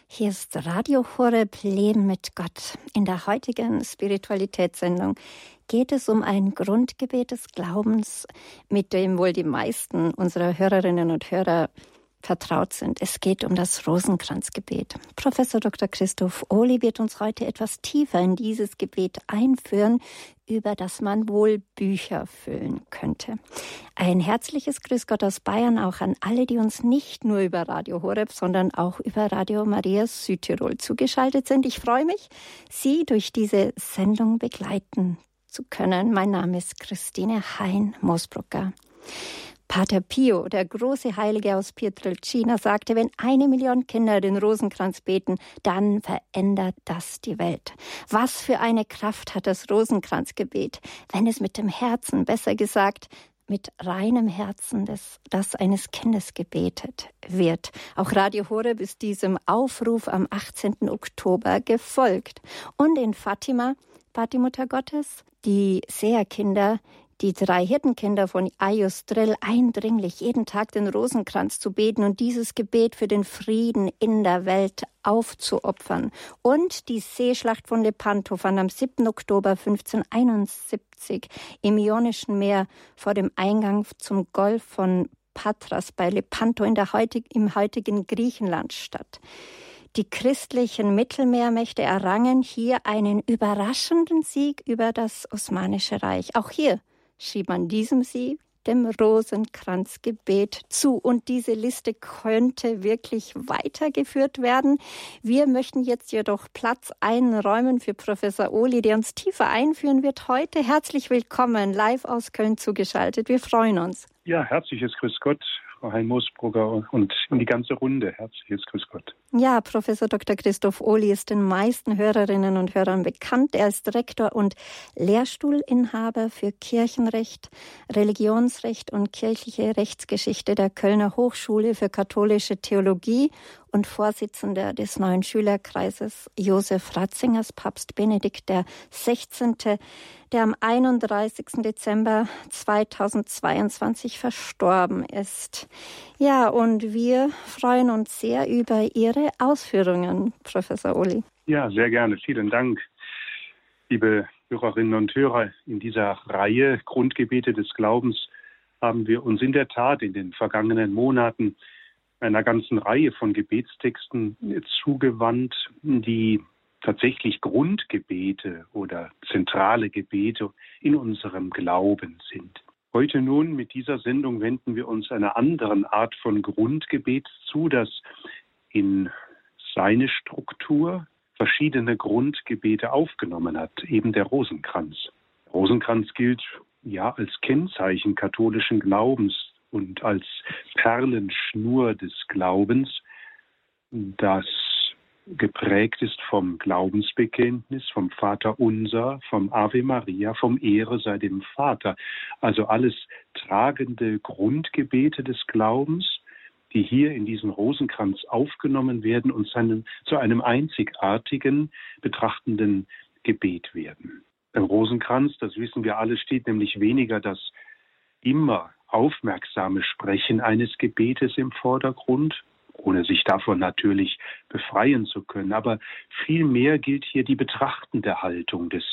Hier ist Radio Horeb Leben mit Gott. In der heutigen Spiritualitätssendung geht es um ein Grundgebet des Glaubens, mit dem wohl die meisten unserer Hörerinnen und Hörer vertraut sind. Es geht um das Rosenkranzgebet. Professor Dr. Christoph Ohly wird uns heute etwas tiefer in dieses Gebet einführen, über das man wohl Bücher füllen könnte. Ein herzliches Grüß Gott aus Bayern auch an alle, die uns nicht nur über Radio Horeb, sondern auch über Radio Maria Südtirol zugeschaltet sind. Ich freue mich, Sie durch diese Sendung begleiten zu können. Mein Name ist Christine Hein-Mosbrucker. Pater Pio, der große Heilige aus Pietrelcina, sagte, wenn 1 Million Kinder den Rosenkranz beten, dann verändert das die Welt. Was für eine Kraft hat das Rosenkranzgebet, wenn es mit dem Herzen, besser gesagt, mit reinem Herzen das eines Kindes gebetet wird. Auch Radio Horeb ist diesem Aufruf am 18. Oktober gefolgt. Und in Fatima, Patimutter Gottes, die Seherkinder, die 3 Hirtenkinder von Ayustrel eindringlich jeden Tag den Rosenkranz zu beten und dieses Gebet für den Frieden in der Welt aufzuopfern. Und die Seeschlacht von Lepanto fand am 7. Oktober 1571 im Ionischen Meer vor dem Eingang zum Golf von Patras bei Lepanto im heutigen Griechenland statt. Die christlichen Mittelmeermächte errangen hier einen überraschenden Sieg über das Osmanische Reich. Auch hier schrieb man diesem Sieg dem Rosenkranzgebet zu. Und diese Liste könnte wirklich weitergeführt werden. Wir möchten jetzt jedoch Platz einräumen für Professor Ohly, der uns tiefer einführen wird heute. Herzlich willkommen, live aus Köln zugeschaltet. Wir freuen uns. Ja, herzliches Grüß Gott, Frau Hein-Mosbrucker, und in die ganze Runde herzliches Grüß Gott. Ja, Professor Dr. Christoph Ohly ist den meisten Hörerinnen und Hörern bekannt. Er ist Rektor und Lehrstuhlinhaber für Kirchenrecht, Religionsrecht und kirchliche Rechtsgeschichte der Kölner Hochschule für katholische Theologie und Vorsitzender des neuen Schülerkreises Josef Ratzingers, Papst Benedikt XVI., der am 31. Dezember 2022 verstorben ist. Ja, und wir freuen uns sehr über Ihre Ausführungen, Professor Ohly. Ja, sehr gerne. Vielen Dank, liebe Hörerinnen und Hörer. In dieser Reihe Grundgebete des Glaubens haben wir uns in der Tat in den vergangenen Monaten einer ganzen Reihe von Gebetstexten zugewandt, die tatsächlich Grundgebete oder zentrale Gebete in unserem Glauben sind. Heute nun mit dieser Sendung wenden wir uns einer anderen Art von Grundgebet zu, das in seine Struktur verschiedene Grundgebete aufgenommen hat, eben der Rosenkranz. Der Rosenkranz gilt ja als Kennzeichen katholischen Glaubens und als Perlenschnur des Glaubens, das geprägt ist vom Glaubensbekenntnis, vom Vaterunser, vom Ave Maria, vom Ehre sei dem Vater. Also alles tragende Grundgebete des Glaubens, die hier in diesen Rosenkranz aufgenommen werden und zu einem einzigartigen, betrachtenden Gebet werden. Im Rosenkranz, das wissen wir alle, steht nämlich weniger das immer aufmerksame Sprechen eines Gebetes im Vordergrund, ohne sich davon natürlich befreien zu können. Aber vielmehr gilt hier die betrachtende Haltung des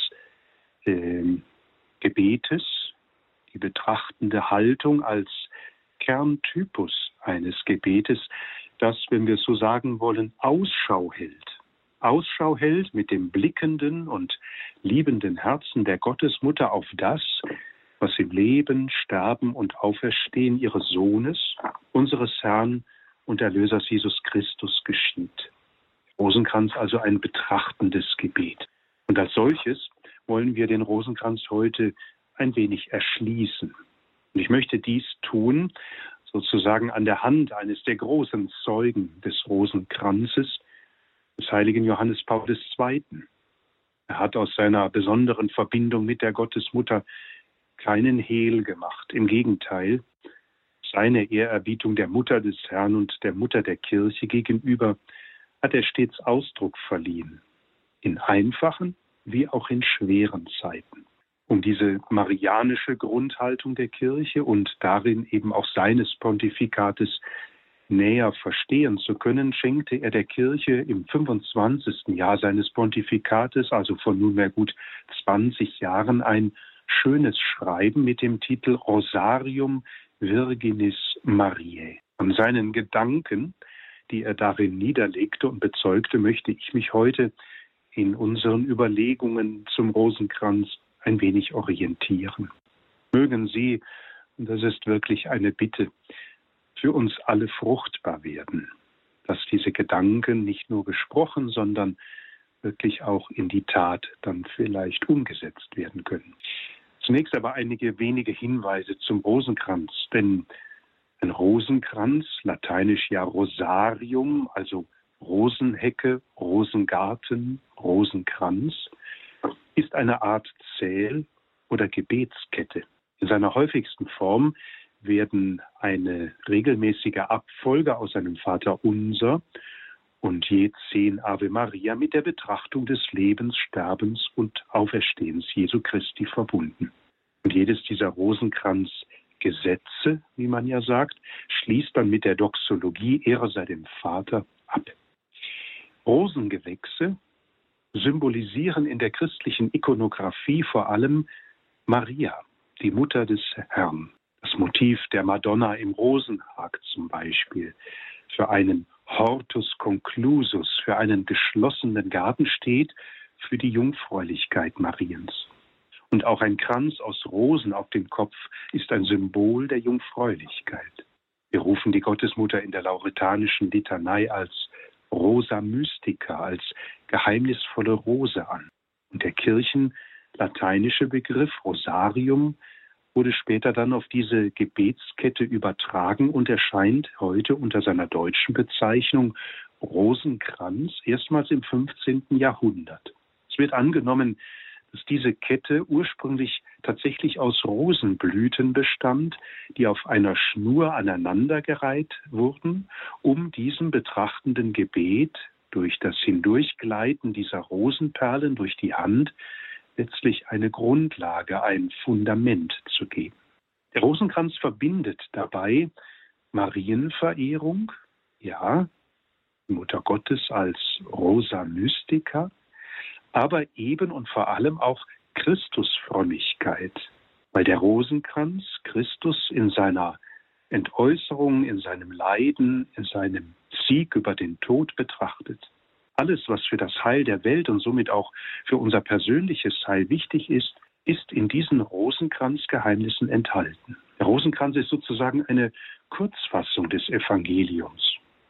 Gebetes, die betrachtende Haltung als Kerntypus eines Gebetes, das, wenn wir es so sagen wollen, Ausschau hält. Ausschau hält mit dem blickenden und liebenden Herzen der Gottesmutter auf das, was im Leben, Sterben und Auferstehen ihres Sohnes, unseres Herrn und Erlösers Jesus Christus geschieht. Rosenkranz also ein betrachtendes Gebet. Und als solches wollen wir den Rosenkranz heute ein wenig erschließen. Und ich möchte dies tun, sozusagen an der Hand eines der großen Zeugen des Rosenkranzes, des heiligen Johannes Paul II. Er hat aus seiner besonderen Verbindung mit der Gottesmutter keinen Hehl gemacht. Im Gegenteil, seine Ehrerbietung der Mutter des Herrn und der Mutter der Kirche gegenüber hat er stets Ausdruck verliehen, in einfachen wie auch in schweren Zeiten. Um diese marianische Grundhaltung der Kirche und darin eben auch seines Pontifikates näher verstehen zu können, schenkte er der Kirche im 25. Jahr seines Pontifikates, also vor nunmehr gut 20 Jahren, ein schönes Schreiben mit dem Titel Rosarium Virginis Mariae. An seinen Gedanken, die er darin niederlegte und bezeugte, möchte ich mich heute in unseren Überlegungen zum Rosenkranz ein wenig orientieren. Mögen Sie, und das ist wirklich eine Bitte, für uns alle fruchtbar werden, dass diese Gedanken nicht nur gesprochen, sondern wirklich auch in die Tat dann vielleicht umgesetzt werden können. Zunächst aber einige wenige Hinweise zum Rosenkranz, denn ein Rosenkranz, lateinisch ja Rosarium, also Rosenhecke, Rosengarten, Rosenkranz, ist eine Art Zähl- oder Gebetskette. In seiner häufigsten Form werden eine regelmäßige Abfolge aus einem Vaterunser und je 10 Ave Maria mit der Betrachtung des Lebens, Sterbens und Auferstehens Jesu Christi verbunden. Und jedes dieser Rosenkranzgesetze, wie man ja sagt, schließt dann mit der Doxologie Ehre sei dem Vater ab. Rosengewächse symbolisieren in der christlichen Ikonographie vor allem Maria, die Mutter des Herrn. Das Motiv der Madonna im Rosenhag zum Beispiel, für einen Hortus conclusus, für einen geschlossenen Garten steht für die Jungfräulichkeit Mariens. Und auch ein Kranz aus Rosen auf dem Kopf ist ein Symbol der Jungfräulichkeit. Wir rufen die Gottesmutter in der lauretanischen Litanei als Rosa Mystica, als geheimnisvolle Rose an. Und der kirchenlateinische Begriff Rosarium wurde später dann auf diese Gebetskette übertragen und erscheint heute unter seiner deutschen Bezeichnung Rosenkranz erstmals im 15. Jahrhundert. Es wird angenommen, dass diese Kette ursprünglich tatsächlich aus Rosenblüten bestand, die auf einer Schnur aneinandergereiht wurden, um diesem betrachtenden Gebet durch das Hindurchgleiten dieser Rosenperlen durch die Hand letztlich eine Grundlage, ein Fundament zu geben. Der Rosenkranz verbindet dabei Marienverehrung, ja, Mutter Gottes als Rosa Mystica, aber eben und vor allem auch Christusfrömmigkeit, weil der Rosenkranz Christus in seiner Entäußerung, in seinem Leiden, in seinem Sieg über den Tod betrachtet. Alles, was für das Heil der Welt und somit auch für unser persönliches Heil wichtig ist, ist in diesen Rosenkranzgeheimnissen enthalten. Der Rosenkranz ist sozusagen eine Kurzfassung des Evangeliums.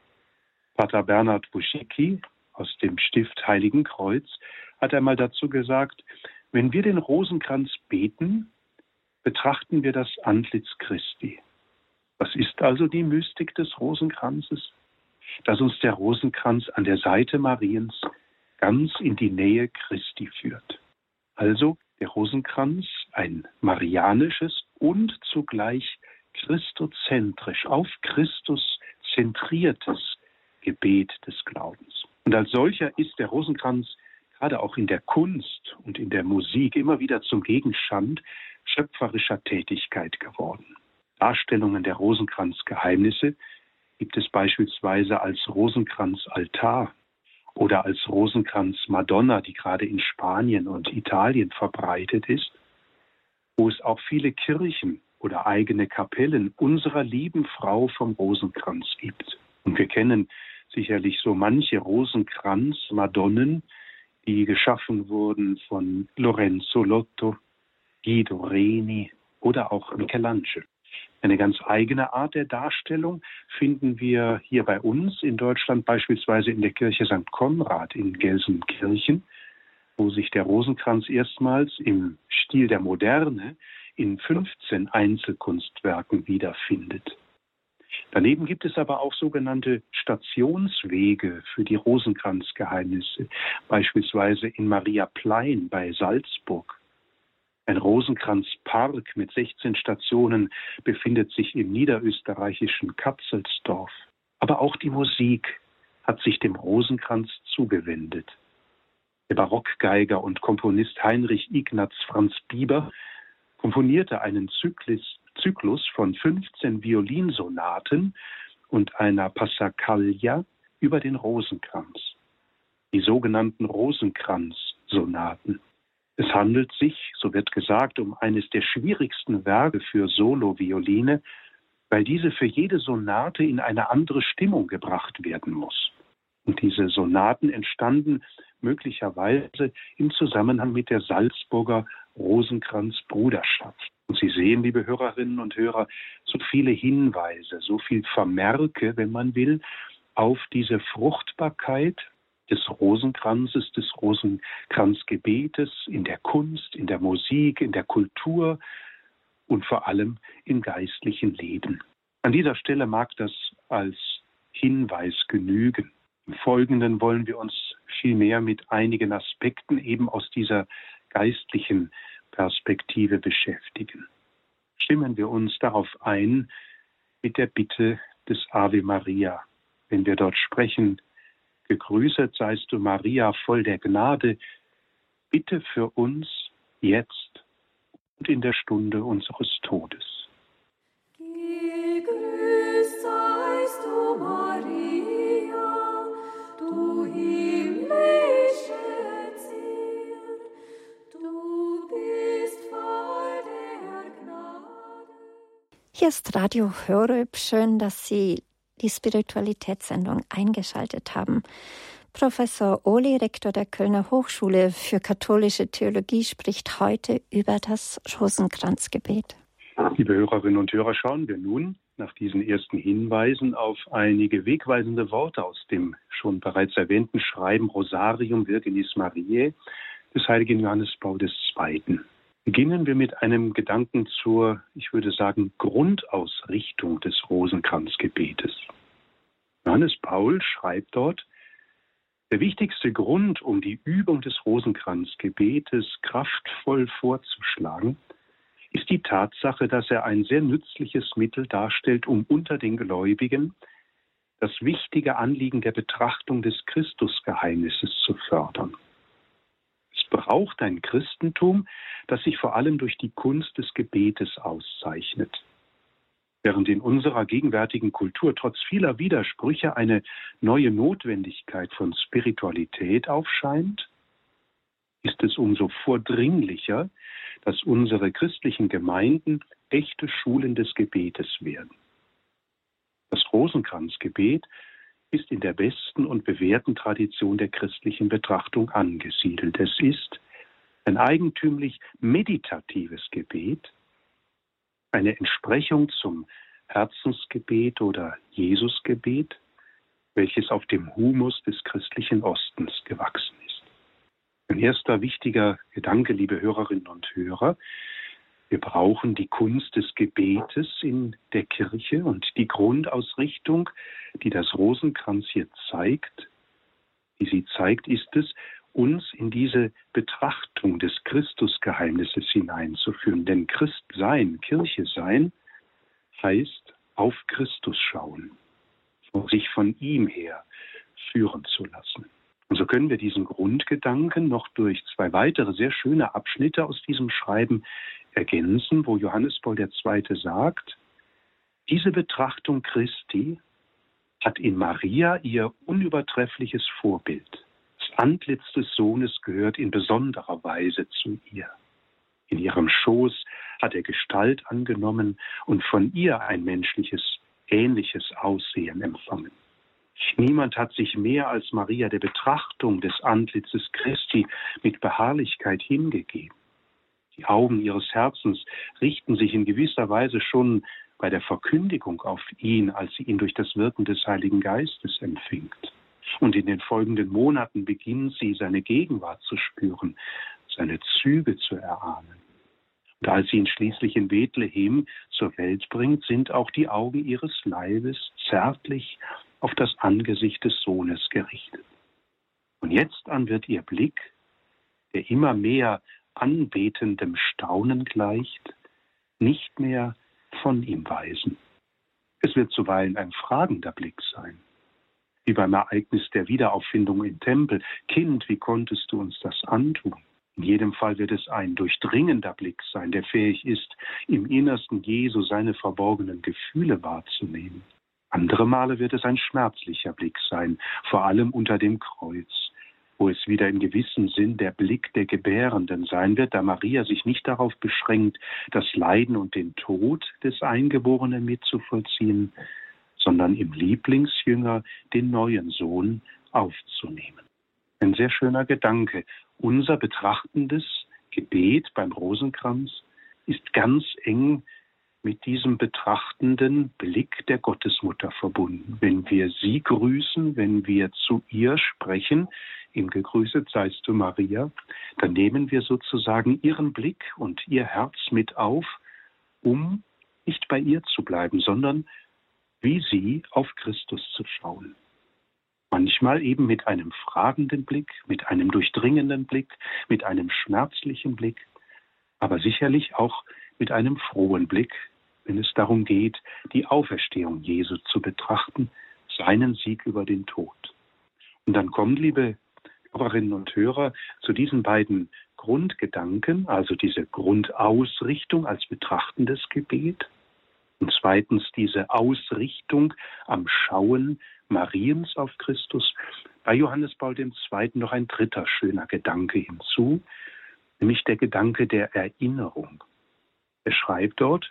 Pater Bernhard Buschicki aus dem Stift Heiligen Kreuz hat einmal dazu gesagt, wenn wir den Rosenkranz beten, betrachten wir das Antlitz Christi. Was ist also die Mystik des Rosenkranzes? Dass uns der Rosenkranz an der Seite Mariens ganz in die Nähe Christi führt. Also der Rosenkranz ein marianisches und zugleich christozentrisch, auf Christus zentriertes Gebet des Glaubens. Und als solcher ist der Rosenkranz gerade auch in der Kunst und in der Musik immer wieder zum Gegenstand schöpferischer Tätigkeit geworden. Darstellungen der Rosenkranzgeheimnisse gibt es beispielsweise als Rosenkranzaltar oder als Rosenkranz Madonna, die gerade in Spanien und Italien verbreitet ist, wo es auch viele Kirchen oder eigene Kapellen unserer lieben Frau vom Rosenkranz gibt. Und wir kennen sicherlich so manche Rosenkranz-Madonnen, die geschaffen wurden von Lorenzo Lotto, Guido Reni oder auch Michelangelo. Eine ganz eigene Art der Darstellung finden wir hier bei uns in Deutschland beispielsweise in der Kirche St. Konrad in Gelsenkirchen, wo sich der Rosenkranz erstmals im Stil der Moderne in 15 Einzelkunstwerken wiederfindet. Daneben gibt es aber auch sogenannte Stationswege für die Rosenkranzgeheimnisse, beispielsweise in Maria Plein bei Salzburg. Ein Rosenkranzpark mit 16 Stationen befindet sich im niederösterreichischen Katzelsdorf. Aber auch die Musik hat sich dem Rosenkranz zugewendet. Der Barockgeiger und Komponist Heinrich Ignaz Franz Bieber komponierte einen Zyklus von 15 Violinsonaten und einer Passacaglia über den Rosenkranz, die sogenannten Rosenkranz-Sonaten. Es handelt sich, so wird gesagt, um eines der schwierigsten Werke für Solo-Violine, weil diese für jede Sonate in eine andere Stimmung gebracht werden muss. Und diese Sonaten entstanden möglicherweise im Zusammenhang mit der Salzburger Rosenkranz-Bruderschaft. Und Sie sehen, liebe Hörerinnen und Hörer, so viele Hinweise, so viel Vermerke, wenn man will, auf diese Fruchtbarkeit des Rosenkranzes, des Rosenkranzgebetes in der Kunst, in der Musik, in der Kultur und vor allem im geistlichen Leben. An dieser Stelle mag das als Hinweis genügen. Im Folgenden wollen wir uns vielmehr mit einigen Aspekten eben aus dieser geistlichen Perspektive beschäftigen. Stimmen wir uns darauf ein mit der Bitte des Ave Maria, wenn wir dort sprechen: Gegrüßet seist du, Maria, voll der Gnade, bitte für uns jetzt und in der Stunde unseres Todes. Gegrüßt seist du, Maria, du himmlische Zier, du bist voll der Gnade. Hier ist Radio Horeb. Schön, dass Sie die Spiritualitätssendung eingeschaltet haben. Professor Ohly, Rektor der Kölner Hochschule für katholische Theologie, spricht heute über das Rosenkranzgebet. Liebe Hörerinnen und Hörer, schauen wir nun nach diesen ersten Hinweisen auf einige wegweisende Worte aus dem schon bereits erwähnten Schreiben Rosarium Virginis Mariae des heiligen Johannes Paul II. Beginnen wir mit einem Gedanken zur, ich würde sagen, Grundausrichtung des Rosenkranzgebetes. Johannes Paul schreibt dort: Der wichtigste Grund, um die Übung des Rosenkranzgebetes kraftvoll vorzuschlagen, ist die Tatsache, dass er ein sehr nützliches Mittel darstellt, um unter den Gläubigen das wichtige Anliegen der Betrachtung des Christusgeheimnisses zu fördern. Es braucht ein Christentum, das sich vor allem durch die Kunst des Gebetes auszeichnet. Während in unserer gegenwärtigen Kultur trotz vieler Widersprüche eine neue Notwendigkeit von Spiritualität aufscheint, ist es umso vordringlicher, dass unsere christlichen Gemeinden echte Schulen des Gebetes werden. Das Rosenkranzgebet ist in der besten und bewährten Tradition der christlichen Betrachtung angesiedelt. Es ist ein eigentümlich meditatives Gebet, eine Entsprechung zum Herzensgebet oder Jesusgebet, welches auf dem Humus des christlichen Ostens gewachsen ist. Ein erster wichtiger Gedanke, liebe Hörerinnen und Hörer: Wir brauchen die Kunst des Gebetes in der Kirche, und die Grundausrichtung, die das Rosenkranz hier zeigt, ist es, uns in diese Betrachtung des Christusgeheimnisses hineinzuführen. Denn Christsein, Kirche sein, heißt auf Christus schauen und sich von ihm her führen zu lassen. Und so können wir diesen Grundgedanken noch durch zwei weitere sehr schöne Abschnitte aus diesem Schreiben ergänzen, wo Johannes Paul II. Sagt: Diese Betrachtung Christi hat in Maria ihr unübertreffliches Vorbild. Das Antlitz des Sohnes gehört in besonderer Weise zu ihr. In ihrem Schoß hat er Gestalt angenommen und von ihr ein menschliches, ähnliches Aussehen empfangen. Niemand hat sich mehr als Maria der Betrachtung des Antlitzes Christi mit Beharrlichkeit hingegeben. Die Augen ihres Herzens richten sich in gewisser Weise schon bei der Verkündigung auf ihn, als sie ihn durch das Wirken des Heiligen Geistes empfängt. Und in den folgenden Monaten beginnt sie, seine Gegenwart zu spüren, seine Züge zu erahnen. Und als sie ihn schließlich in Bethlehem zur Welt bringt, sind auch die Augen ihres Leibes zärtlich auf das Angesicht des Sohnes gerichtet. Und jetzt an wird ihr Blick, der immer mehr anbetendem Staunen gleicht, nicht mehr von ihm weisen. Es wird zuweilen ein fragender Blick sein, wie beim Ereignis der Wiederauffindung im Tempel. Kind, wie konntest du uns das antun? In jedem Fall wird es ein durchdringender Blick sein, der fähig ist, im Innersten Jesu seine verborgenen Gefühle wahrzunehmen. Andere Male wird es ein schmerzlicher Blick sein, vor allem unter dem Kreuz, wo es wieder im gewissen Sinn der Blick der Gebärenden sein wird, da Maria sich nicht darauf beschränkt, das Leiden und den Tod des Eingeborenen mitzuvollziehen, sondern im Lieblingsjünger den neuen Sohn aufzunehmen. Ein sehr schöner Gedanke. Unser betrachtendes Gebet beim Rosenkranz ist ganz eng mit diesem betrachtenden Blick der Gottesmutter verbunden. Wenn wir sie grüßen, wenn wir zu ihr sprechen, ihm gegrüßet seist du Maria, dann nehmen wir sozusagen ihren Blick und ihr Herz mit auf, um nicht bei ihr zu bleiben, sondern wie sie auf Christus zu schauen. Manchmal eben mit einem fragenden Blick, mit einem durchdringenden Blick, mit einem schmerzlichen Blick, aber sicherlich auch mit einem frohen Blick, wenn es darum geht, die Auferstehung Jesu zu betrachten, seinen Sieg über den Tod. Und dann kommen, liebe Hörerinnen und Hörer, zu diesen beiden Grundgedanken, also diese Grundausrichtung als betrachtendes Gebet und zweitens diese Ausrichtung am Schauen Mariens auf Christus, bei Johannes Paul II. Noch ein dritter schöner Gedanke hinzu, nämlich der Gedanke der Erinnerung. Er schreibt dort: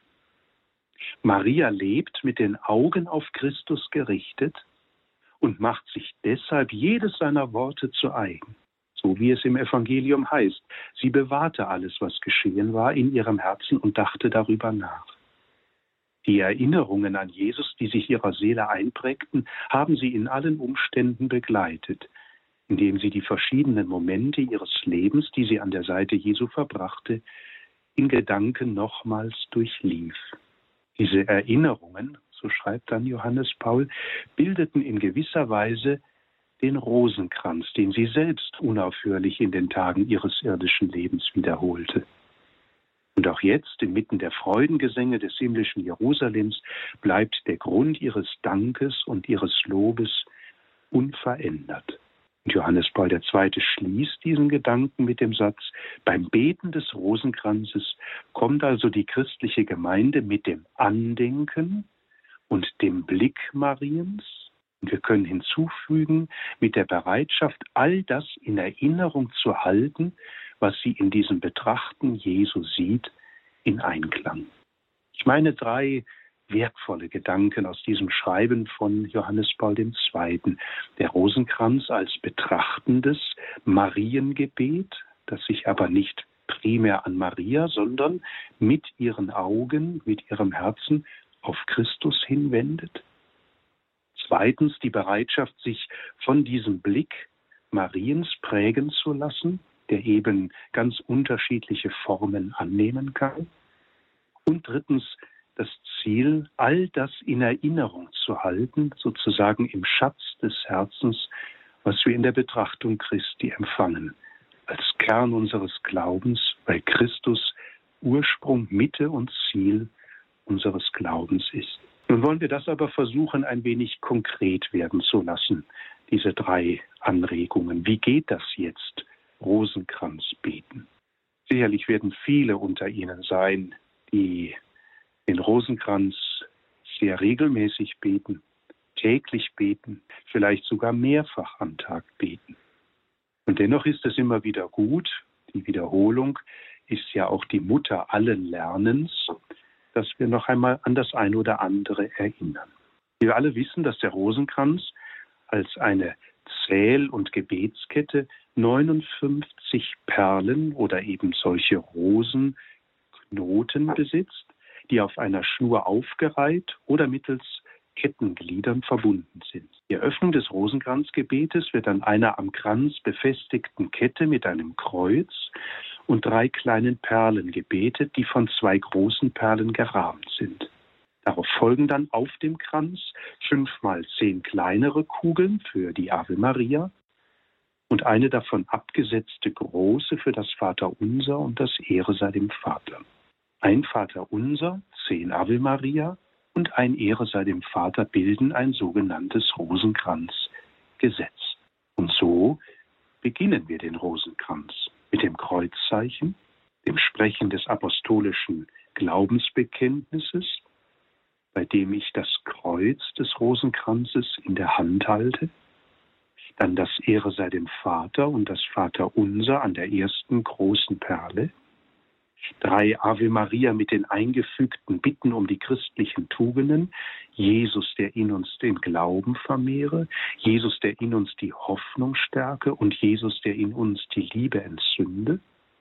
Maria lebt mit den Augen auf Christus gerichtet und macht sich deshalb jedes seiner Worte zu eigen. So wie es im Evangelium heißt, sie bewahrte alles, was geschehen war, in ihrem Herzen und dachte darüber nach. Die Erinnerungen an Jesus, die sich ihrer Seele einprägten, haben sie in allen Umständen begleitet, indem sie die verschiedenen Momente ihres Lebens, die sie an der Seite Jesu verbrachte, in Gedanken nochmals durchlief. Diese Erinnerungen, so schreibt dann Johannes Paul, bildeten in gewisser Weise den Rosenkranz, den sie selbst unaufhörlich in den Tagen ihres irdischen Lebens wiederholte. Und auch jetzt, inmitten der Freudengesänge des himmlischen Jerusalems, bleibt der Grund ihres Dankes und ihres Lobes unverändert. Und Johannes Paul II. Schließt diesen Gedanken mit dem Satz: Beim Beten des Rosenkranzes kommt also die christliche Gemeinde mit dem Andenken und dem Blick Mariens, und wir können hinzufügen, mit der Bereitschaft, all das in Erinnerung zu halten, was sie in diesem Betrachten Jesu sieht, in Einklang. Ich meine 3 wertvolle Gedanken aus diesem Schreiben von Johannes Paul II. Der Rosenkranz als betrachtendes Mariengebet, das sich aber nicht primär an Maria, sondern mit ihren Augen, mit ihrem Herzen auf Christus hinwendet. Zweitens die Bereitschaft, sich von diesem Blick Mariens prägen zu lassen, der eben ganz unterschiedliche Formen annehmen kann. Und drittens das Ziel, all das in Erinnerung zu halten, sozusagen im Schatz des Herzens, was wir in der Betrachtung Christi empfangen, als Kern unseres Glaubens, weil Christus Ursprung, Mitte und Ziel unseres Glaubens ist. Nun wollen wir das aber versuchen, ein wenig konkret werden zu lassen, diese 3 Anregungen. Wie geht das jetzt? Rosenkranz beten. Sicherlich werden viele unter Ihnen sein, die den Rosenkranz sehr regelmäßig beten, täglich beten, vielleicht sogar mehrfach am Tag beten. Und dennoch ist es immer wieder gut, die Wiederholung ist ja auch die Mutter allen Lernens, dass wir noch einmal an das ein oder andere erinnern. Wir alle wissen, dass der Rosenkranz als eine Zähl- und Gebetskette 59 Perlen oder eben solche Rosenknoten besitzt, die auf einer Schnur aufgereiht oder mittels Kettengliedern verbunden sind. Die Eröffnung des Rosenkranzgebetes wird an einer am Kranz befestigten Kette mit einem Kreuz und 3 kleinen Perlen gebetet, die von 2 großen Perlen gerahmt sind. Darauf folgen dann auf dem Kranz 5x10 kleinere Kugeln für die Ave Maria und eine davon abgesetzte große für das Vaterunser und das Ehre sei dem Vater. Ein Vaterunser, 10 Ave Maria und ein Ehre sei dem Vater bilden ein sogenanntes Rosenkranzgesetz. Und so beginnen wir den Rosenkranz mit dem Kreuzzeichen, dem Sprechen des apostolischen Glaubensbekenntnisses, bei dem ich das Kreuz des Rosenkranzes in der Hand halte, dann das Ehre sei dem Vater und das Vaterunser an der ersten großen Perle, 3 Ave Maria mit den eingefügten Bitten um die christlichen Tugenden, Jesus, der in uns den Glauben vermehre, Jesus, der in uns die Hoffnung stärke und Jesus, der in uns die Liebe entzünde,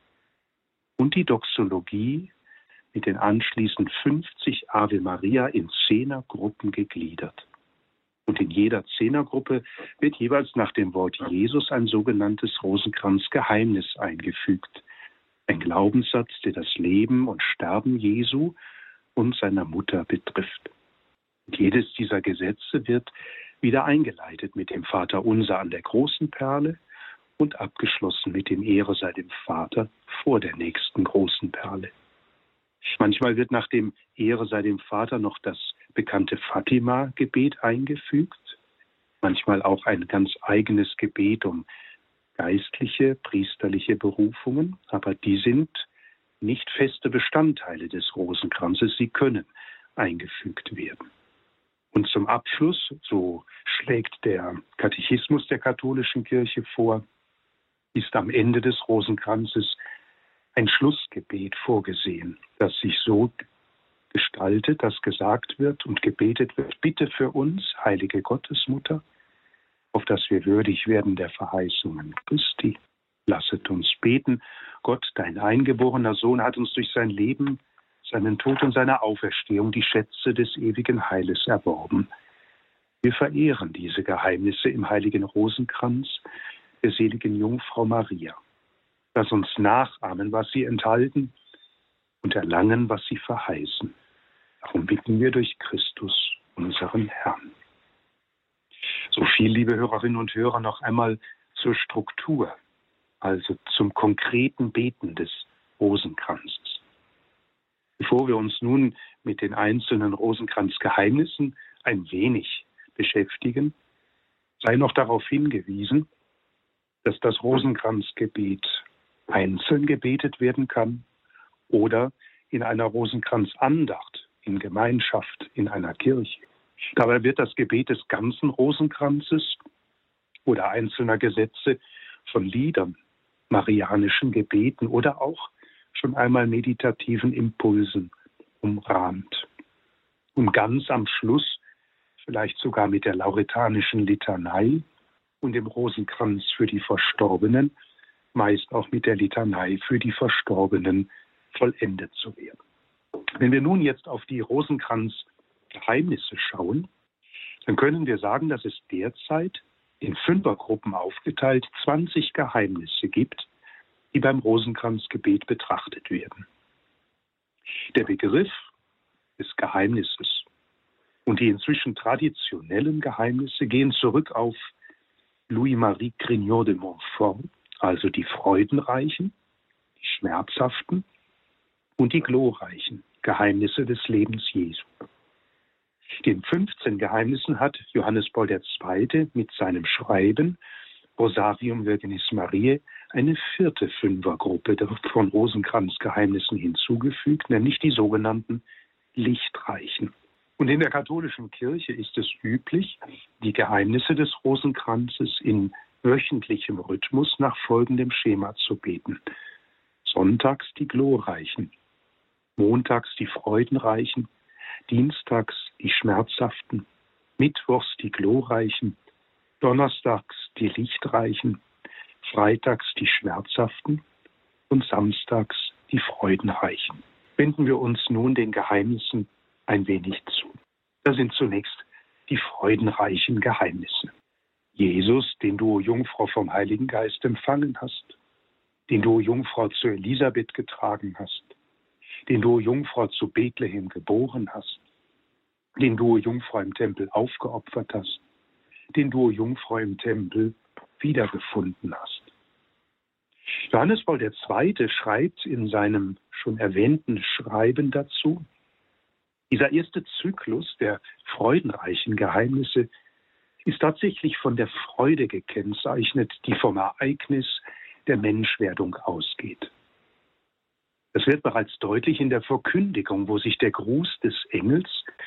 und die Doxologie mit den anschließend 50 Ave Maria in 10er-Gruppen gegliedert. Und in jeder 10er-Gruppe wird jeweils nach dem Wort Jesus ein sogenanntes Rosenkranzgeheimnis eingefügt. Ein Glaubenssatz, der das Leben und Sterben Jesu und seiner Mutter betrifft. Und jedes dieser Gesetze wird wieder eingeleitet mit dem Vaterunser an der großen Perle und abgeschlossen mit dem Ehre sei dem Vater vor der nächsten großen Perle. Manchmal wird nach dem Ehre sei dem Vater noch das bekannte Fatima-Gebet eingefügt, manchmal auch ein ganz eigenes Gebet um geistliche, priesterliche Berufungen, aber die sind nicht feste Bestandteile des Rosenkranzes, sie können eingefügt werden. Und zum Abschluss, so schlägt der Katechismus der katholischen Kirche vor, ist am Ende des Rosenkranzes ein Schlussgebet vorgesehen, das sich so gestaltet, dass gesagt wird und gebetet wird: Bitte für uns, heilige Gottesmutter, auf dass wir würdig werden der Verheißungen Christi. Lasset uns beten. Gott, dein eingeborener Sohn, hat uns durch sein Leben, seinen Tod und seine Auferstehung die Schätze des ewigen Heiles erworben. Wir verehren diese Geheimnisse im heiligen Rosenkranz der seligen Jungfrau Maria. Lass uns nachahmen, was sie enthalten, und erlangen, was sie verheißen. Darum bitten wir durch Christus, unseren Herrn. So viel, liebe Hörerinnen und Hörer, noch einmal zur Struktur, also zum konkreten Beten des Rosenkranzes. Bevor wir uns nun mit den einzelnen Rosenkranzgeheimnissen ein wenig beschäftigen, sei noch darauf hingewiesen, dass das Rosenkranzgebet einzeln gebetet werden kann oder in einer Rosenkranzandacht, in Gemeinschaft, in einer Kirche. Dabei wird das Gebet des ganzen Rosenkranzes oder einzelner Gesetze von Liedern, marianischen Gebeten oder auch schon einmal meditativen Impulsen umrahmt. Und ganz am Schluss, vielleicht sogar mit der lauretanischen Litanei und dem Rosenkranz für die Verstorbenen, meist auch mit der Litanei für die Verstorbenen vollendet zu werden. Wenn wir nun jetzt auf die Rosenkranzgeheimnisse schauen, dann können wir sagen, dass es derzeit in 5er-Gruppen aufgeteilt 20 Geheimnisse gibt, die beim Rosenkranzgebet betrachtet werden. Der Begriff des Geheimnisses und die inzwischen traditionellen Geheimnisse gehen zurück auf Louis-Marie Grignion de Montfort, also die freudenreichen, die schmerzhaften und die glorreichen Geheimnisse des Lebens Jesu. Den 15 Geheimnissen hat Johannes Paul II. Mit seinem Schreiben Rosarium Virginis Mariae eine 4. 5er-Gruppe von Rosenkranzgeheimnissen hinzugefügt, nämlich die sogenannten Lichtreichen. Und in der katholischen Kirche ist es üblich, die Geheimnisse des Rosenkranzes in wöchentlichem Rhythmus nach folgendem Schema zu beten. Sonntags die glorreichen, montags die freudenreichen, dienstags die schmerzhaften, mittwochs die glorreichen, donnerstags die lichtreichen, freitags die schmerzhaften und samstags die freudenreichen. Wenden wir uns nun den Geheimnissen ein wenig zu. Das sind zunächst die freudenreichen Geheimnisse. Jesus, den du, o Jungfrau, vom Heiligen Geist empfangen hast, den du, o Jungfrau, zu Elisabeth getragen hast, den du, o Jungfrau, zu Bethlehem geboren hast, den du, o Jungfrau, im Tempel aufgeopfert hast, den du, o Jungfrau, im Tempel wiedergefunden hast. Johannes Paul II. Schreibt in seinem schon erwähnten Schreiben dazu: Dieser erste Zyklus der freudenreichen Geheimnisse ist tatsächlich von der Freude gekennzeichnet, die vom Ereignis der Menschwerdung ausgeht. Das wird bereits deutlich in der Verkündigung, wo sich der Gruß des Engels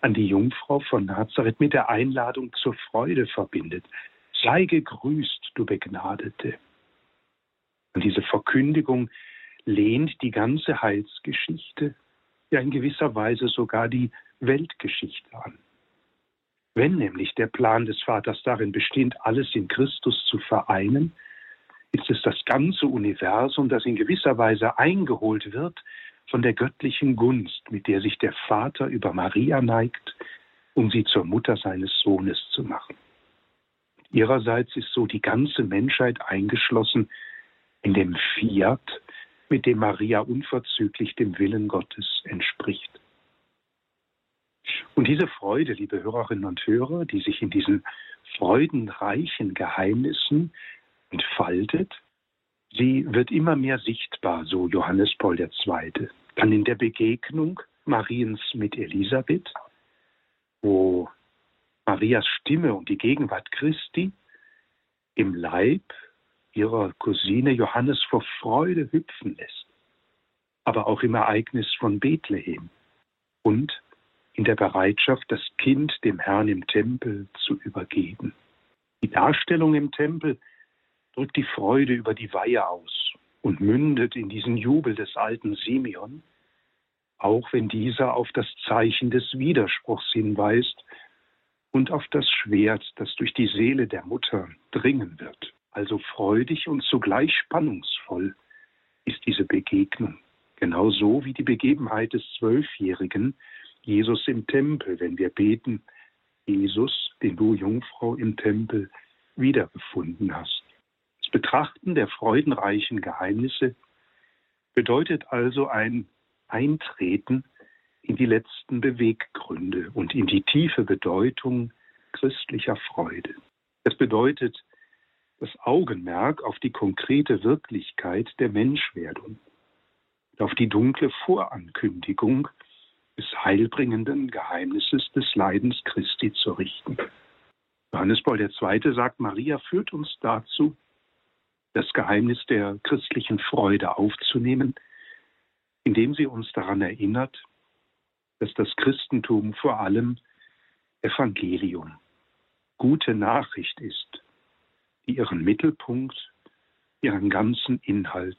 an die Jungfrau von Nazareth mit der Einladung zur Freude verbindet. Sei gegrüßt, du Begnadete. Und diese Verkündigung lehnt die ganze Heilsgeschichte, ja in gewisser Weise sogar die Weltgeschichte an. Wenn nämlich der Plan des Vaters darin besteht, alles in Christus zu vereinen, ist es das ganze Universum, das in gewisser Weise eingeholt wird von der göttlichen Gunst, mit der sich der Vater über Maria neigt, um sie zur Mutter seines Sohnes zu machen. Ihrerseits ist so die ganze Menschheit eingeschlossen in dem Fiat, mit dem Maria unverzüglich dem Willen Gottes entspricht. Und diese Freude, liebe Hörerinnen und Hörer, die sich in diesen freudenreichen Geheimnissen entfaltet, sie wird immer mehr sichtbar, so Johannes Paul II. Dann in der Begegnung Mariens mit Elisabeth, wo Marias Stimme und die Gegenwart Christi im Leib ihrer Cousine Johannes vor Freude hüpfen lässt, aber auch im Ereignis von Bethlehem und in der Bereitschaft, das Kind dem Herrn im Tempel zu übergeben. Die Darstellung im Tempel drückt die Freude über die Weihe aus und mündet in diesen Jubel des alten Simeon, auch wenn dieser auf das Zeichen des Widerspruchs hinweist und auf das Schwert, das durch die Seele der Mutter dringen wird. Also freudig und zugleich spannungsvoll ist diese Begegnung, genauso wie die Begebenheit des 12-jährigen Jesus im Tempel, wenn wir beten, Jesus, den du, Jungfrau, im Tempel wiedergefunden hast. Das Betrachten der freudenreichen Geheimnisse bedeutet also ein Eintreten in die letzten Beweggründe und in die tiefe Bedeutung christlicher Freude. Es bedeutet das Augenmerk auf die konkrete Wirklichkeit der Menschwerdung, auf die dunkle Vorankündigung des heilbringenden Geheimnisses des Leidens Christi zu richten. Johannes Paul II. Sagt, Maria führt uns dazu, das Geheimnis der christlichen Freude aufzunehmen, indem sie uns daran erinnert, dass das Christentum vor allem Evangelium, gute Nachricht ist, die ihren Mittelpunkt, ihren ganzen Inhalt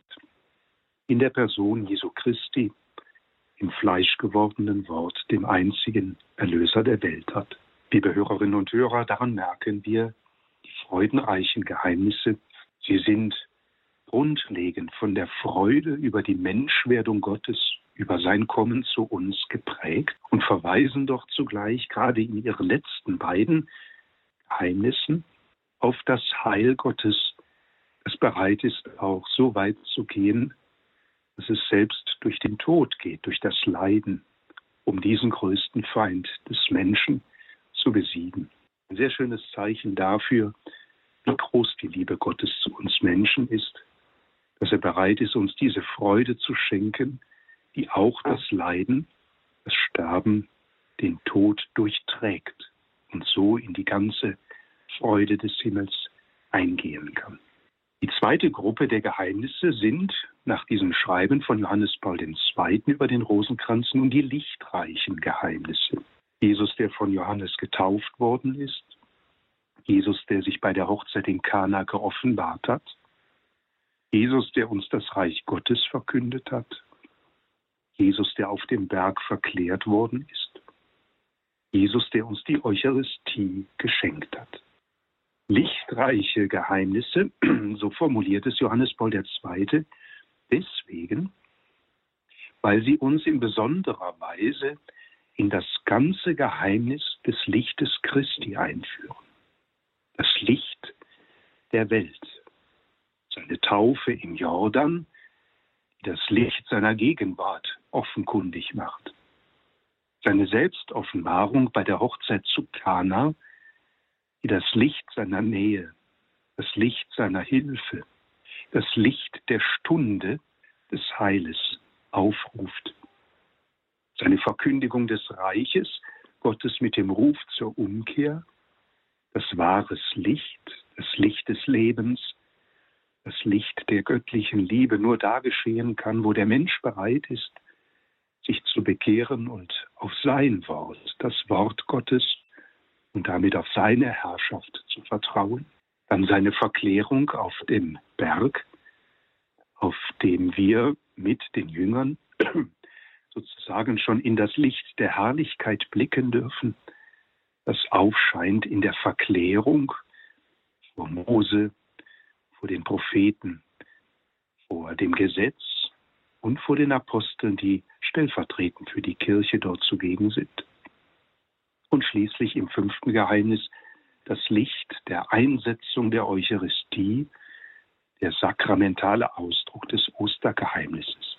in der Person Jesu Christi, im fleischgewordenen Wort, dem einzigen Erlöser der Welt hat. Liebe Hörerinnen und Hörer, daran merken wir die freudenreichen Geheimnisse. Sie sind grundlegend von der Freude über die Menschwerdung Gottes, über sein Kommen zu uns geprägt und verweisen doch zugleich gerade in ihren letzten beiden Geheimnissen auf das Heil Gottes, das bereit ist, auch so weit zu gehen, dass es selbst durch den Tod geht, durch das Leiden, um diesen größten Feind des Menschen zu besiegen. Ein sehr schönes Zeichen dafür, wie groß die Liebe Gottes zu uns Menschen ist, dass er bereit ist, uns diese Freude zu schenken, die auch das Leiden, das Sterben, den Tod durchträgt und so in die ganze Freude des Himmels eingehen kann. Die zweite Gruppe der Geheimnisse sind nach diesem Schreiben von Johannes Paul II. Über den Rosenkranz nun die lichtreichen Geheimnisse. Jesus, der von Johannes getauft worden ist, Jesus, der sich bei der Hochzeit in Kana geoffenbart hat, Jesus, der uns das Reich Gottes verkündet hat, Jesus, der auf dem Berg verklärt worden ist, Jesus, der uns die Eucharistie geschenkt hat. Lichtreiche Geheimnisse, so formuliert es Johannes Paul II., deswegen, weil sie uns in besonderer Weise in das ganze Geheimnis des Lichtes Christi einführen. Das Licht der Welt. Seine Taufe im Jordan, die das Licht seiner Gegenwart offenkundig macht. Seine Selbstoffenbarung bei der Hochzeit zu Kana, die das Licht seiner Nähe, das Licht seiner Hilfe, das Licht der Stunde des Heiles aufruft. Seine Verkündigung des Reiches Gottes mit dem Ruf zur Umkehr, das wahres Licht, das Licht des Lebens, das Licht der göttlichen Liebe nur da geschehen kann, wo der Mensch bereit ist, sich zu bekehren und auf sein Wort, das Wort Gottes, und damit auf seine Herrschaft zu vertrauen. Dann seine Verklärung auf dem Berg, auf dem wir mit den Jüngern sozusagen schon in das Licht der Herrlichkeit blicken dürfen, das aufscheint in der Verklärung vor Mose, vor den Propheten, vor dem Gesetz und vor den Aposteln, die stellvertretend für die Kirche dort zugegen sind. Und schließlich im 5. Geheimnis das Licht der Einsetzung der Eucharistie, der sakramentale Ausdruck des Ostergeheimnisses.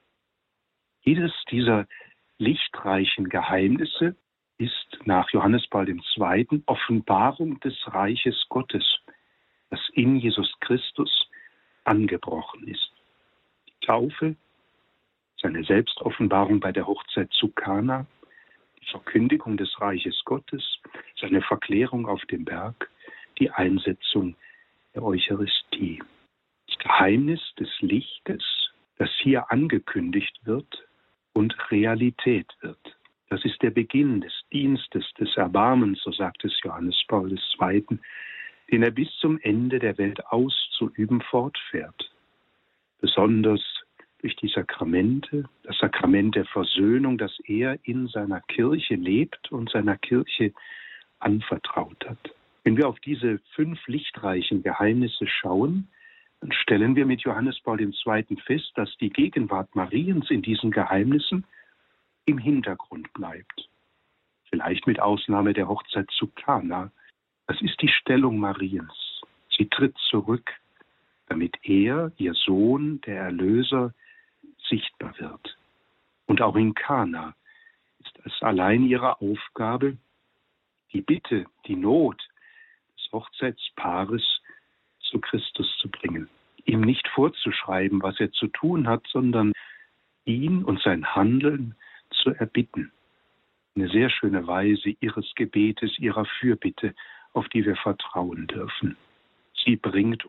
Jedes dieser lichtreichen Geheimnisse ist nach Johannes Paul II. Offenbarung des Reiches Gottes, das in Jesus Christus angebrochen ist. Die Taufe, seine Selbstoffenbarung bei der Hochzeit zu Kana, die Verkündigung des Reiches Gottes, seine Verklärung auf dem Berg, die Einsetzung der Eucharistie. Das Geheimnis des Lichtes, das hier angekündigt wird und Realität wird. Das ist der Beginn des Dienstes, des Erbarmens, so sagt es Johannes Paul II., den er bis zum Ende der Welt auszuüben fortfährt. Besonders durch die Sakramente, das Sakrament der Versöhnung, das er in seiner Kirche lebt und seiner Kirche anvertraut hat. Wenn wir auf diese 5 lichtreichen Geheimnisse schauen, dann stellen wir mit Johannes Paul II. Fest, dass die Gegenwart Mariens in diesen Geheimnissen im Hintergrund bleibt. Vielleicht mit Ausnahme der Hochzeit zu Kana. Das ist die Stellung Mariens. Sie tritt zurück, damit er, ihr Sohn, der Erlöser, sichtbar wird. Und auch in Kana ist es allein ihre Aufgabe, die Bitte, die Not des Hochzeitspaares zu Christus zu bringen. Ihm nicht vorzuschreiben, was er zu tun hat, sondern ihn und sein Handeln zu erbitten. Eine sehr schöne Weise ihres Gebetes, ihrer Fürbitte, auf die wir vertrauen dürfen. Sie bringt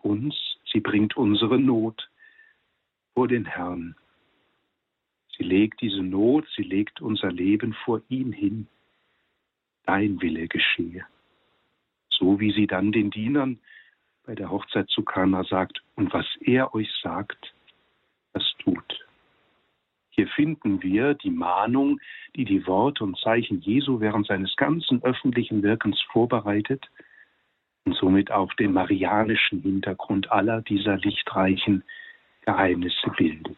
unsere Not vor den Herrn. Sie legt diese Not, sie legt unser Leben vor ihm hin. Dein Wille geschehe. So wie sie dann den Dienern bei der Hochzeit zu Kana sagt, und was er euch sagt, das tut. Hier finden wir die Mahnung, die die Worte und Zeichen Jesu während seines ganzen öffentlichen Wirkens vorbereitet und somit auch den marianischen Hintergrund aller dieser lichtreichen Geheimnisse bildet.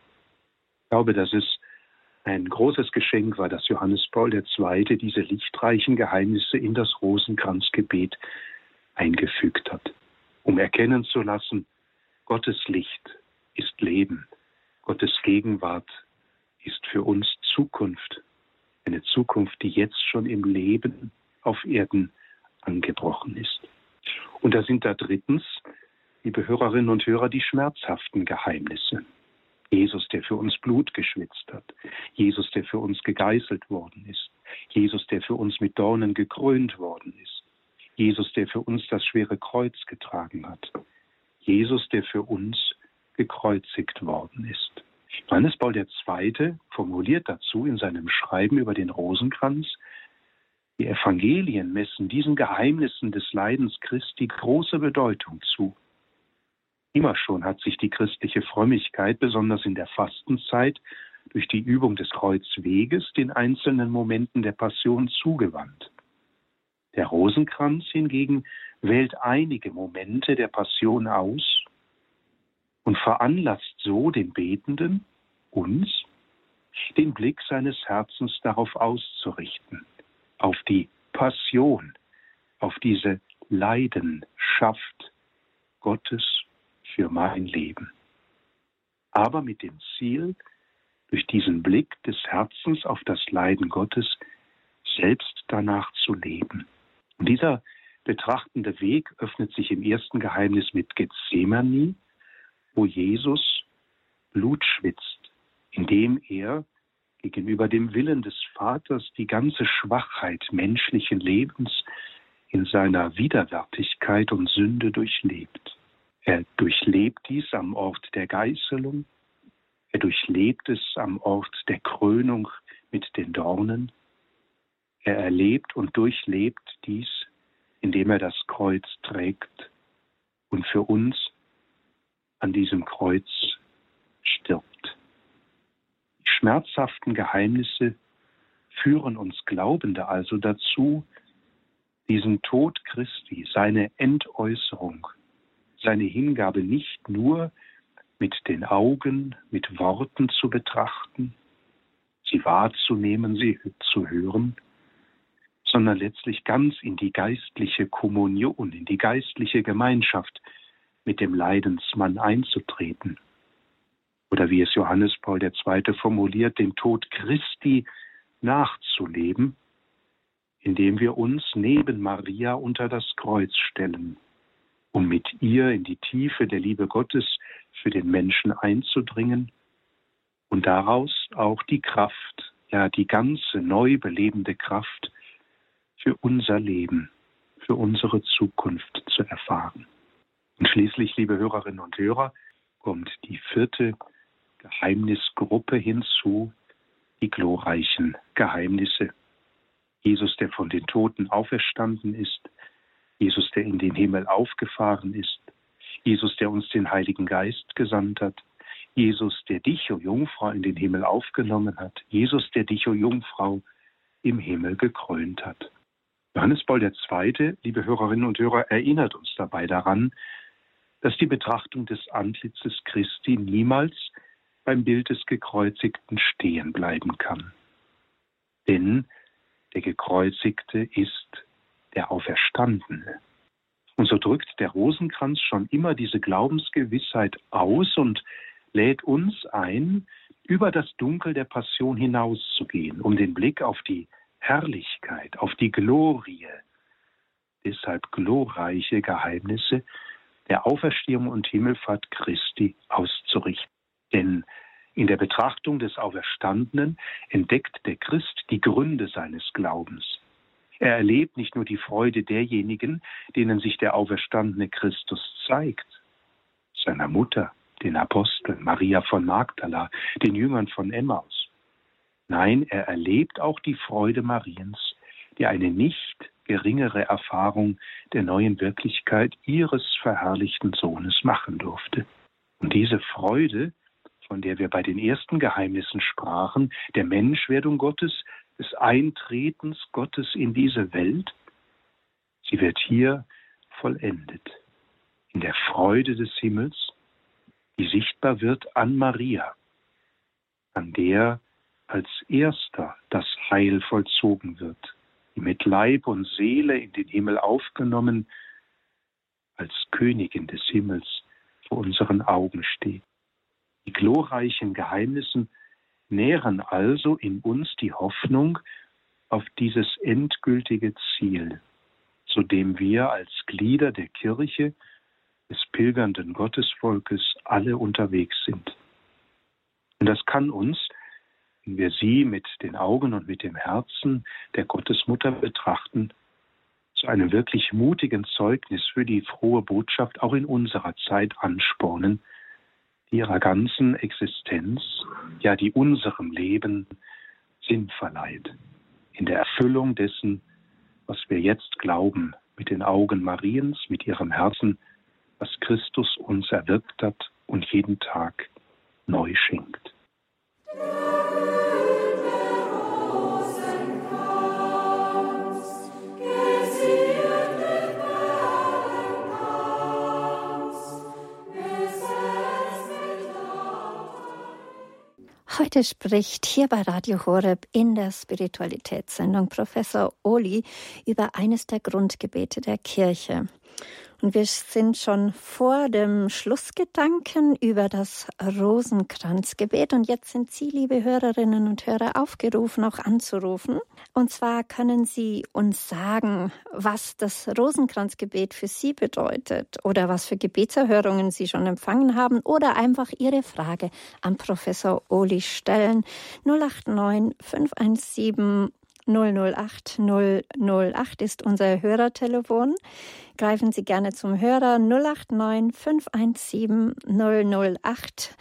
Ich glaube, dass es ein großes Geschenk war, dass Johannes Paul II. Diese lichtreichen Geheimnisse in das Rosenkranzgebet eingefügt hat, um erkennen zu lassen, Gottes Licht ist Leben, Gottes Gegenwart ist für uns Zukunft, eine Zukunft, die jetzt schon im Leben auf Erden angebrochen ist. Und da sind da drittens, liebe Hörerinnen und Hörer, die schmerzhaften Geheimnisse. Jesus, der für uns Blut geschwitzt hat. Jesus, der für uns gegeißelt worden ist. Jesus, der für uns mit Dornen gekrönt worden ist. Jesus, der für uns das schwere Kreuz getragen hat. Jesus, der für uns gekreuzigt worden ist. Johannes Paul II. Formuliert dazu in seinem Schreiben über den Rosenkranz, die Evangelien messen diesen Geheimnissen des Leidens Christi große Bedeutung zu. Immer schon hat sich die christliche Frömmigkeit, besonders in der Fastenzeit, durch die Übung des Kreuzweges den einzelnen Momenten der Passion zugewandt. Der Rosenkranz hingegen wählt einige Momente der Passion aus und veranlasst so den Betenden, uns, den Blick seines Herzens darauf auszurichten, auf die Passion, auf diese Leidenschaft Gottes für mein Leben. Aber mit dem Ziel, durch diesen Blick des Herzens auf das Leiden Gottes selbst danach zu leben. Und dieser betrachtende Weg öffnet sich im ersten Geheimnis mit Gethsemane, wo Jesus Blut schwitzt, indem er gegenüber dem Willen des Vaters die ganze Schwachheit menschlichen Lebens in seiner Widerwärtigkeit und Sünde durchlebt. Er durchlebt dies am Ort der Geißelung, er durchlebt es am Ort der Krönung mit den Dornen. Er erlebt und durchlebt dies, indem er das Kreuz trägt und für uns an diesem Kreuz stirbt. Die schmerzhaften Geheimnisse führen uns Glaubende also dazu, diesen Tod Christi, seine Entäußerung, seine Hingabe nicht nur mit den Augen, mit Worten zu betrachten, sie wahrzunehmen, sie zu hören, sondern letztlich ganz in die geistliche Kommunion, in die geistliche Gemeinschaft mit dem Leidensmann einzutreten. Oder wie es Johannes Paul II. Formuliert, den Tod Christi nachzuleben, indem wir uns neben Maria unter das Kreuz stellen, um mit ihr in die Tiefe der Liebe Gottes für den Menschen einzudringen und daraus auch die Kraft, ja die ganze neu belebende Kraft für unser Leben, für unsere Zukunft zu erfahren. Und schließlich, liebe Hörerinnen und Hörer, kommt die 4. Geheimnisgruppe hinzu, die glorreichen Geheimnisse. Jesus, der von den Toten auferstanden ist, Jesus, der in den Himmel aufgefahren ist, Jesus, der uns den Heiligen Geist gesandt hat, Jesus, der dich, o Jungfrau, in den Himmel aufgenommen hat, Jesus, der dich, o Jungfrau, im Himmel gekrönt hat. Johannes Paul II., liebe Hörerinnen und Hörer, erinnert uns dabei daran, dass die Betrachtung des Antlitzes Christi niemals beim Bild des Gekreuzigten stehen bleiben kann. Denn der Gekreuzigte ist der Auferstandene. Und so drückt der Rosenkranz schon immer diese Glaubensgewissheit aus und lädt uns ein, über das Dunkel der Passion hinauszugehen, um den Blick auf die Herrlichkeit, auf die Glorie, deshalb glorreiche Geheimnisse der Auferstehung und Himmelfahrt Christi auszurichten. Denn in der Betrachtung des Auferstandenen entdeckt der Christ die Gründe seines Glaubens. Er erlebt nicht nur die Freude derjenigen, denen sich der auferstandene Christus zeigt, seiner Mutter, den Aposteln, Maria von Magdala, den Jüngern von Emmaus. Nein, er erlebt auch die Freude Mariens, die eine nicht geringere Erfahrung der neuen Wirklichkeit ihres verherrlichten Sohnes machen durfte. Und diese Freude, von der wir bei den ersten Geheimnissen sprachen, der Menschwerdung Gottes, des Eintretens Gottes in diese Welt, sie wird hier vollendet. In der Freude des Himmels, die sichtbar wird an Maria, an der als erster das Heil vollzogen wird, die mit Leib und Seele in den Himmel aufgenommen, als Königin des Himmels vor unseren Augen steht. Die glorreichen Geheimnisse nähren also in uns die Hoffnung auf dieses endgültige Ziel, zu dem wir als Glieder der Kirche, des pilgernden Gottesvolkes, alle unterwegs sind. Und das kann uns, wenn wir sie mit den Augen und mit dem Herzen der Gottesmutter betrachten, zu einem wirklich mutigen Zeugnis für die frohe Botschaft auch in unserer Zeit anspornen, die ihrer ganzen Existenz, ja die unserem Leben Sinn verleiht, in der Erfüllung dessen, was wir jetzt glauben, mit den Augen Mariens, mit ihrem Herzen, was Christus uns erwirkt hat und jeden Tag neu schenkt. Heute spricht hier bei Radio Horeb in der Spiritualitätssendung Professor Ohly über eines der Grundgebete der Kirche. Und wir sind schon vor dem Schlussgedanken über das Rosenkranzgebet. Und jetzt sind Sie, liebe Hörerinnen und Hörer, aufgerufen, auch anzurufen. Und zwar können Sie uns sagen, was das Rosenkranzgebet für Sie bedeutet oder was für Gebetserhörungen Sie schon empfangen haben oder einfach Ihre Frage an Professor Ohly stellen. 089 517 008 008 ist unser Hörertelefon. Greifen Sie gerne zum Hörer 089 517 008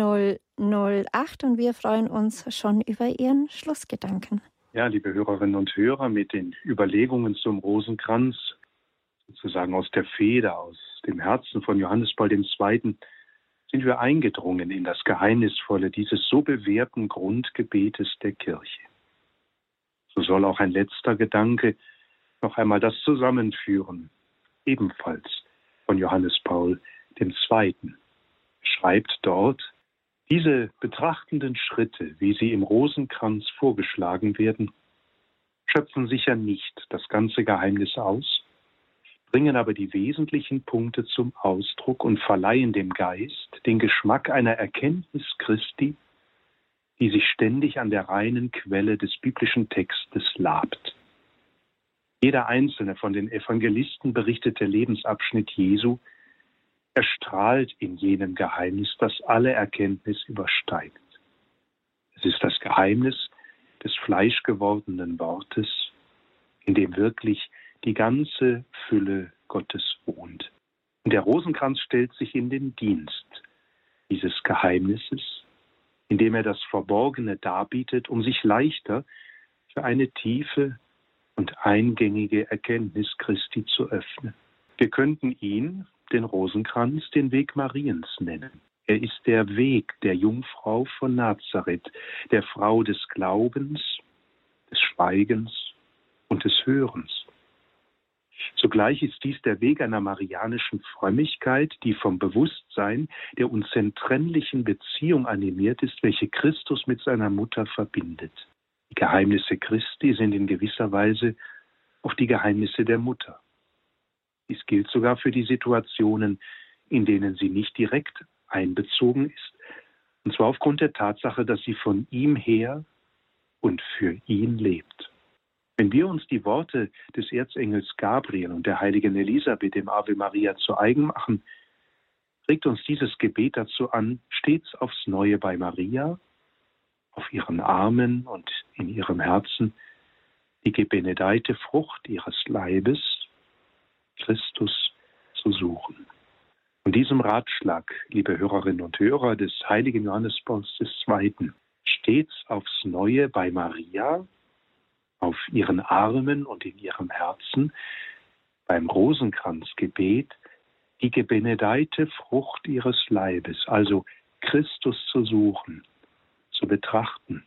008 und wir freuen uns schon über Ihren Schlussgedanken. Ja, liebe Hörerinnen und Hörer, mit den Überlegungen zum Rosenkranz, sozusagen aus der Feder, aus dem Herzen von Johannes Paul II., sind wir eingedrungen in das Geheimnisvolle dieses so bewährten Grundgebetes der Kirche. So soll auch ein letzter Gedanke noch einmal das zusammenführen, ebenfalls von Johannes Paul II. Er schreibt dort: Diese betrachtenden Schritte, wie sie im Rosenkranz vorgeschlagen werden, schöpfen sicher nicht das ganze Geheimnis aus, bringen aber die wesentlichen Punkte zum Ausdruck und verleihen dem Geist den Geschmack einer Erkenntnis Christi, die sich ständig an der reinen Quelle des biblischen Textes labt. Jeder einzelne von den Evangelisten berichtete Lebensabschnitt Jesu erstrahlt in jenem Geheimnis, das alle Erkenntnis übersteigt. Es ist das Geheimnis des fleischgewordenen Wortes, in dem wirklich die ganze Fülle Gottes wohnt. Und der Rosenkranz stellt sich in den Dienst dieses Geheimnisses, indem er das Verborgene darbietet, um sich leichter für eine tiefe und eingängige Erkenntnis Christi zu öffnen. Wir könnten ihn, den Rosenkranz, den Weg Mariens nennen. Er ist der Weg der Jungfrau von Nazareth, der Frau des Glaubens, des Schweigens und des Hörens. Zugleich ist dies der Weg einer marianischen Frömmigkeit, die vom Bewusstsein der unzertrennlichen Beziehung animiert ist, welche Christus mit seiner Mutter verbindet. Die Geheimnisse Christi sind in gewisser Weise auch die Geheimnisse der Mutter. Dies gilt sogar für die Situationen, in denen sie nicht direkt einbezogen ist, und zwar aufgrund der Tatsache, dass sie von ihm her und für ihn lebt. Wenn wir uns die Worte des Erzengels Gabriel und der heiligen Elisabeth im Ave Maria zu eigen machen, regt uns dieses Gebet dazu an, stets aufs Neue bei Maria, auf ihren Armen und in ihrem Herzen, die gebenedeite Frucht ihres Leibes, Christus, zu suchen. Und diesem Ratschlag, liebe Hörerinnen und Hörer des heiligen Johannes Pauls II., stets aufs Neue bei Maria, auf ihren Armen und in ihrem Herzen, beim Rosenkranzgebet, die gebenedeite Frucht ihres Leibes, also Christus zu suchen, zu betrachten,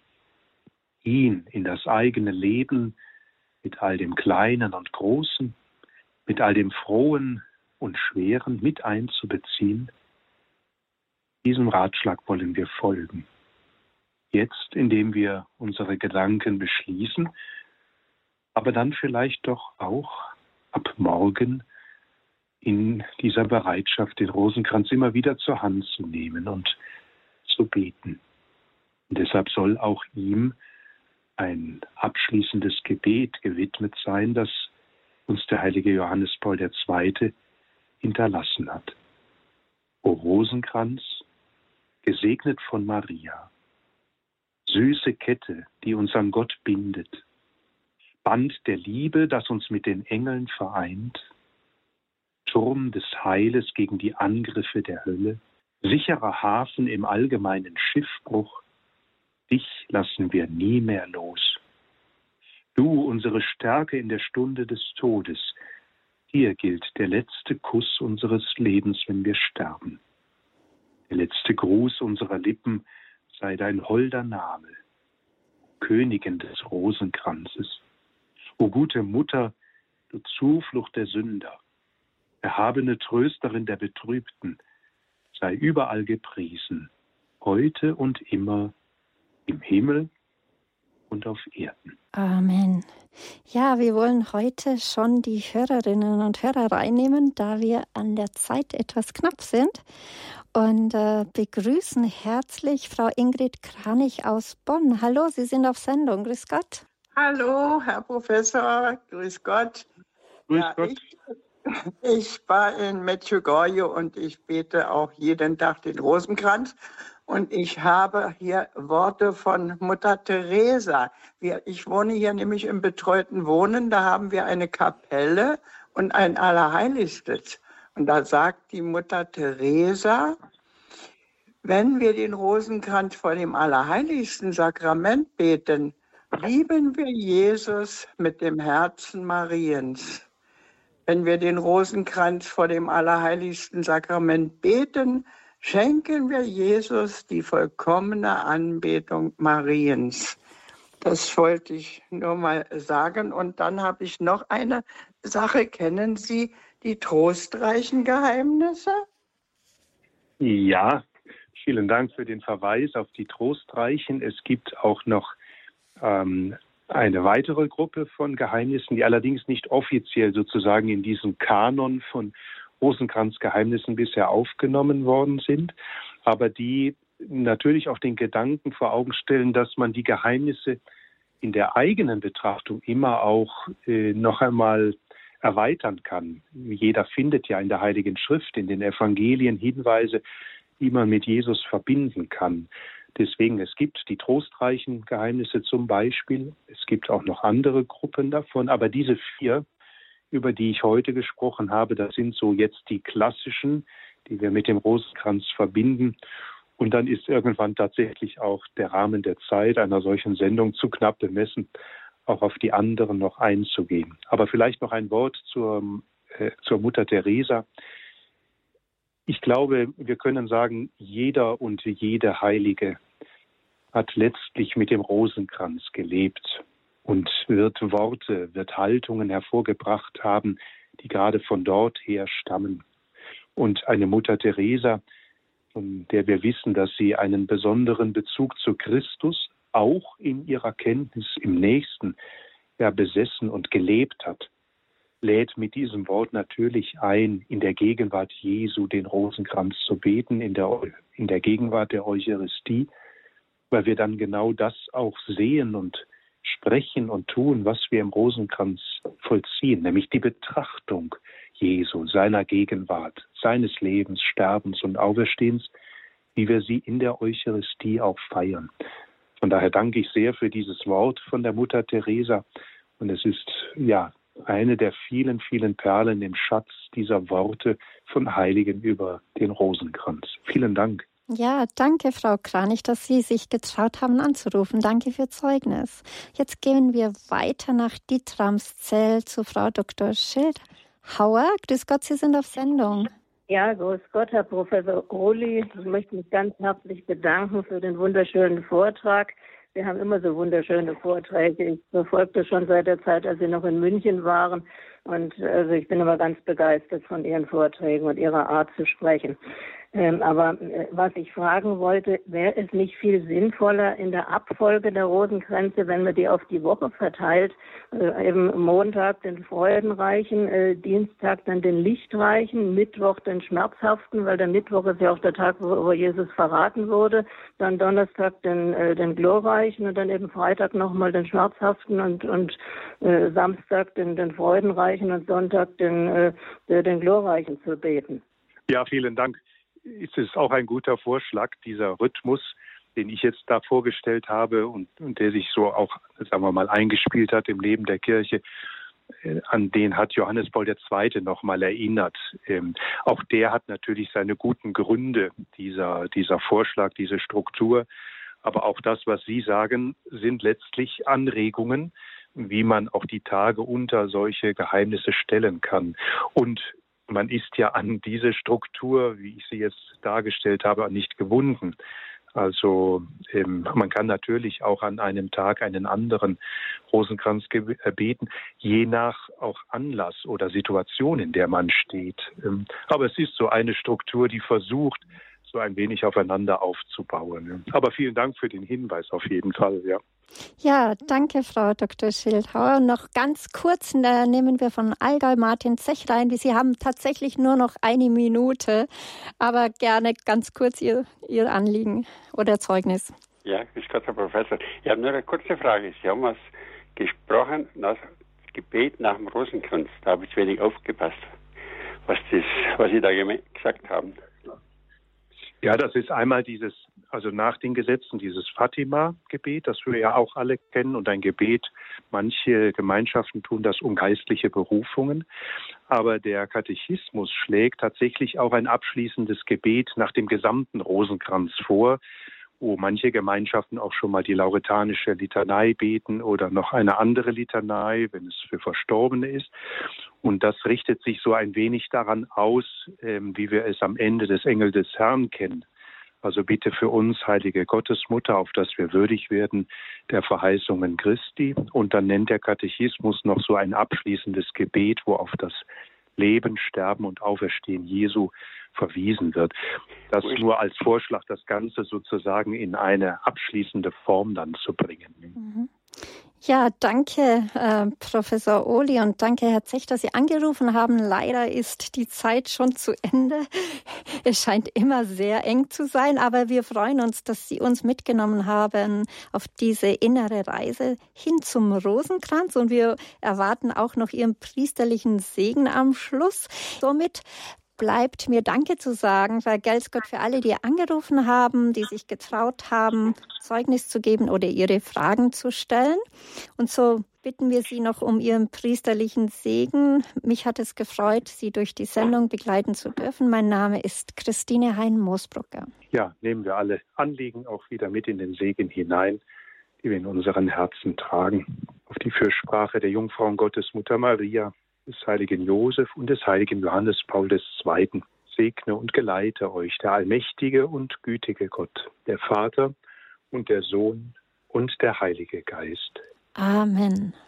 ihn in das eigene Leben mit all dem Kleinen und Großen, mit all dem Frohen und Schweren mit einzubeziehen. Diesem Ratschlag wollen wir folgen. Jetzt, indem wir unsere Gedanken beschließen, aber dann vielleicht doch auch ab morgen in dieser Bereitschaft, den Rosenkranz immer wieder zur Hand zu nehmen und zu beten. Und deshalb soll auch ihm ein abschließendes Gebet gewidmet sein, das uns der heilige Johannes Paul II. Hinterlassen hat. O Rosenkranz, gesegnet von Maria, süße Kette, die uns an Gott bindet, Band der Liebe, das uns mit den Engeln vereint, Turm des Heiles gegen die Angriffe der Hölle, sicherer Hafen im allgemeinen Schiffbruch, dich lassen wir nie mehr los. Du, unsere Stärke in der Stunde des Todes, dir gilt der letzte Kuss unseres Lebens, wenn wir sterben. Der letzte Gruß unserer Lippen sei dein holder Name, Königin des Rosenkranzes. O gute Mutter, du Zuflucht der Sünder, erhabene Trösterin der Betrübten, sei überall gepriesen, heute und immer, im Himmel und auf Erden. Amen. Ja, wir wollen heute schon die Hörerinnen und Hörer reinnehmen, da wir an der Zeit etwas knapp sind. Und begrüßen herzlich Frau Ingrid Kranich aus Bonn. Hallo, Sie sind auf Sendung. Grüß Gott. Hallo, Herr Professor. Grüß Gott. Grüß Gott. Ich war in Medjugorje und ich bete auch jeden Tag den Rosenkranz. Und ich habe hier Worte von Mutter Teresa. Ich wohne hier nämlich im betreuten Wohnen. Da haben wir eine Kapelle und ein Allerheiligstes. Und da sagt die Mutter Teresa, wenn wir den Rosenkranz vor dem allerheiligsten Sakrament beten, lieben wir Jesus mit dem Herzen Mariens. Wenn wir den Rosenkranz vor dem allerheiligsten Sakrament beten, schenken wir Jesus die vollkommene Anbetung Mariens. Das wollte ich nur mal sagen. Und dann habe ich noch eine Sache. Kennen Sie die trostreichen Geheimnisse? Ja, vielen Dank für den Verweis auf die Trostreichen. Es gibt auch noch eine weitere Gruppe von Geheimnissen, die allerdings nicht offiziell sozusagen in diesem Kanon von Rosenkranzgeheimnissen bisher aufgenommen worden sind, aber die natürlich auch den Gedanken vor Augen stellen, dass man die Geheimnisse in der eigenen Betrachtung immer auch noch einmal erweitern kann. Jeder findet ja in der Heiligen Schrift, in den Evangelien Hinweise, die man mit Jesus verbinden kann. Deswegen, es gibt die trostreichen Geheimnisse zum Beispiel, es gibt auch noch andere Gruppen davon, aber diese 4, über die ich heute gesprochen habe, das sind so jetzt die klassischen, die wir mit dem Rosenkranz verbinden. Und dann ist irgendwann tatsächlich auch der Rahmen der Zeit einer solchen Sendung zu knapp bemessen, auch auf die anderen noch einzugehen. Aber vielleicht noch ein Wort zur Mutter Teresa. Ich glaube, wir können sagen, jeder und jede Heilige hat letztlich mit dem Rosenkranz gelebt und wird Worte, wird Haltungen hervorgebracht haben, die gerade von dort her stammen. Und eine Mutter Teresa, von der wir wissen, dass sie einen besonderen Bezug zu Christus auch in ihrer Kenntnis im Nächsten besessen und gelebt hat, lädt mit diesem Wort natürlich ein, in der Gegenwart Jesu den Rosenkranz zu beten, in der Gegenwart der Eucharistie, weil wir dann genau das auch sehen und sprechen und tun, was wir im Rosenkranz vollziehen, nämlich die Betrachtung Jesu, seiner Gegenwart, seines Lebens, Sterbens und Auferstehens, wie wir sie in der Eucharistie auch feiern. Von daher danke ich sehr für dieses Wort von der Mutter Teresa. Und es ist eine der vielen, vielen Perlen im Schatz dieser Worte von Heiligen über den Rosenkranz. Vielen Dank. Ja, danke, Frau Kranich, dass Sie sich getraut haben anzurufen. Danke für Zeugnis. Jetzt gehen wir weiter nach Dietramszell zu Frau Dr. Schildhauer. Grüß Gott, Sie sind auf Sendung. Ja, grüß Gott, Herr Professor Ohly. Ich möchte mich ganz herzlich bedanken für den wunderschönen Vortrag. Wir haben immer so wunderschöne Vorträge. Ich verfolge das schon seit der Zeit, als Sie noch in München waren. Und also ich bin immer ganz begeistert von Ihren Vorträgen und Ihrer Art zu sprechen. Aber was ich fragen wollte, wäre es nicht viel sinnvoller in der Abfolge der Rosenkränze, wenn man die auf die Woche verteilt, eben Montag den Freudenreichen, Dienstag dann den Lichtreichen, Mittwoch den Schmerzhaften, weil der Mittwoch ist ja auch der Tag, wo Jesus verraten wurde, dann Donnerstag den Glorreichen und dann eben Freitag nochmal den Schmerzhaften und Samstag den Freudenreichen und Sonntag den Glorreichen zu beten. Ja, vielen Dank. Es ist auch ein guter Vorschlag, dieser Rhythmus, den ich jetzt da vorgestellt habe und der sich so auch, sagen wir mal, eingespielt hat im Leben der Kirche. An den hat Johannes Paul II. Nochmal erinnert. Auch der hat natürlich seine guten Gründe, dieser Vorschlag, diese Struktur. Aber auch das, was Sie sagen, sind letztlich Anregungen, wie man auch die Tage unter solche Geheimnisse stellen kann. Und man ist ja an diese Struktur, wie ich sie jetzt dargestellt habe, nicht gebunden. Also man kann natürlich auch an einem Tag einen anderen Rosenkranz beten, je nach auch Anlass oder Situation, in der man steht. Aber es ist so eine Struktur, die versucht, so ein wenig aufeinander aufzubauen. Aber vielen Dank für den Hinweis auf jeden Fall, ja. Ja, danke, Frau Dr. Schildhauer. Noch ganz kurz, da nehmen wir von Allgäu Martin Zechlein. Sie haben tatsächlich nur noch 1 Minute, aber gerne ganz kurz Ihr Anliegen oder Zeugnis. Ja, grüß Gott, Herr Professor. Ich habe nur eine kurze Frage. Sie haben was gesprochen, das Gebet nach dem Rosenkranz. Da habe ich wenig aufgepasst. was Sie da gesagt haben. Ja, das ist einmal also nach den Gesetzen, dieses Fatima-Gebet, das wir ja auch alle kennen, und ein Gebet, manche Gemeinschaften tun das um geistliche Berufungen, aber der Katechismus schlägt tatsächlich auch ein abschließendes Gebet nach dem gesamten Rosenkranz vor, wo manche Gemeinschaften auch schon mal die lauretanische Litanei beten oder noch eine andere Litanei, wenn es für Verstorbene ist. Und das richtet sich so ein wenig daran aus, wie wir es am Ende des Engel des Herrn kennen. Also bitte für uns, heilige Gottesmutter, auf dass wir würdig werden der Verheißungen Christi. Und dann nennt der Katechismus noch so ein abschließendes Gebet, wo auf das Leben, Sterben und Auferstehen Jesu verwiesen wird. Das nur als Vorschlag, das Ganze sozusagen in eine abschließende Form dann zu bringen. Ja, danke, Professor Ohly, und danke, Herr Zech, dass Sie angerufen haben. Leider ist die Zeit schon zu Ende. Es scheint immer sehr eng zu sein, aber wir freuen uns, dass Sie uns mitgenommen haben auf diese innere Reise hin zum Rosenkranz, und wir erwarten auch noch Ihren priesterlichen Segen am Schluss. Somit bleibt mir Danke zu sagen, vergelt's Gott für alle, die angerufen haben, die sich getraut haben, Zeugnis zu geben oder ihre Fragen zu stellen. Und so bitten wir Sie noch um Ihren priesterlichen Segen. Mich hat es gefreut, Sie durch die Sendung begleiten zu dürfen. Mein Name ist Christine Hein-Moosbrucker. Ja, nehmen wir alle Anliegen auch wieder mit in den Segen hinein, die wir in unseren Herzen tragen. Auf die Fürsprache der Jungfrau und Gottesmutter Maria, des heiligen Josef und des heiligen Johannes Paul II. Segne und geleite euch der allmächtige und gütige Gott, der Vater und der Sohn und der Heilige Geist. Amen.